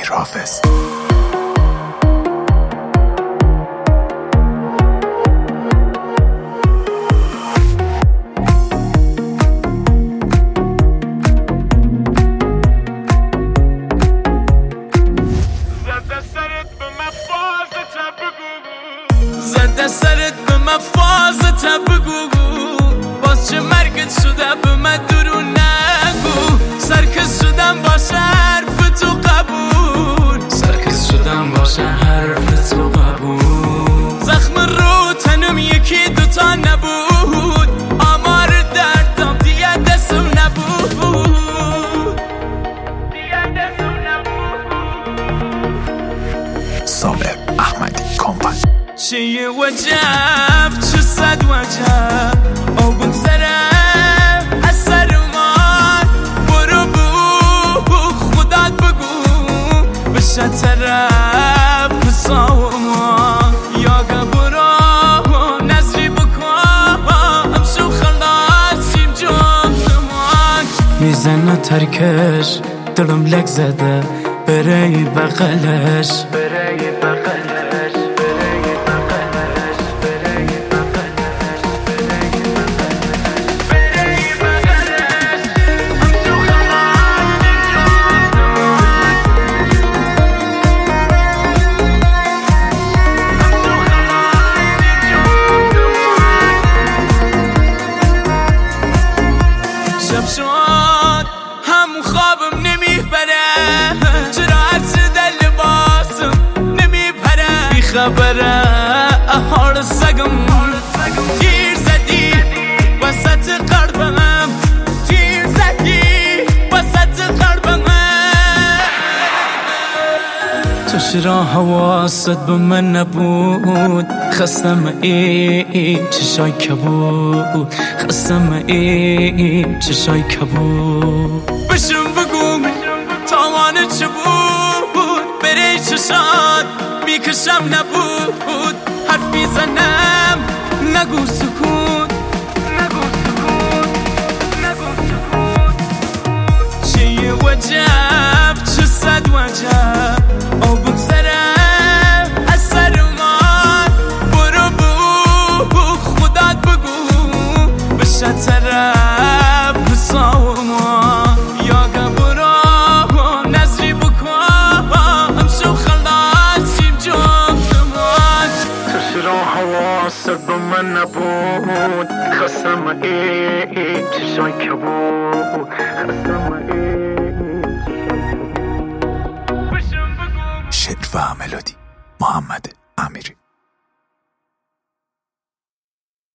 امیر حافظ. زده سرت به من فازت بگو، باز چه مرگت شده به من درو نگو. سرکس شدم باشه حرف تو قبول، سرکس شدم باشه حرف تو قبول. زخم رو تنم یکی دوتا نبود، آمار دردم دیگه دستم نبود، دیگه دستم نبود. صابر احمدی کامپانی. چه وجب چه صد وجب او بگذره از سر من. برو بو خودت بگو بشه طرف سامان، یا برو نظری بکن همشو خلاصیم جفتمان. میزنه ترکش دلم لک زده بره بغلش، بره بغلش. شب شد همون خوابم نمیبره، چرا عرض در لباسم نمیپره. بیخبره حال سگم تیر زدی وسط قلبم، تیر زدی وسط قلبم. تو چرا حواست به من نبود؟ خستم ای چشای کبود، خستم ای چشای کبود. بشم بگو تاوان چه بود؟ بره چشات میکشم نبود، حرف میزنم نگو سکون، نگو سکون، نگو سکون. چه وجب چه صد وجب او بگذره از سر من. برو بو خودت بگو بشه طرف سامان، یا برو نظری بکن همشو خلاصیم جفتمان. تو چرا حواست به من نبود؟ خستم ای چشای کبود، خستم ای. شعر و ملودی محمد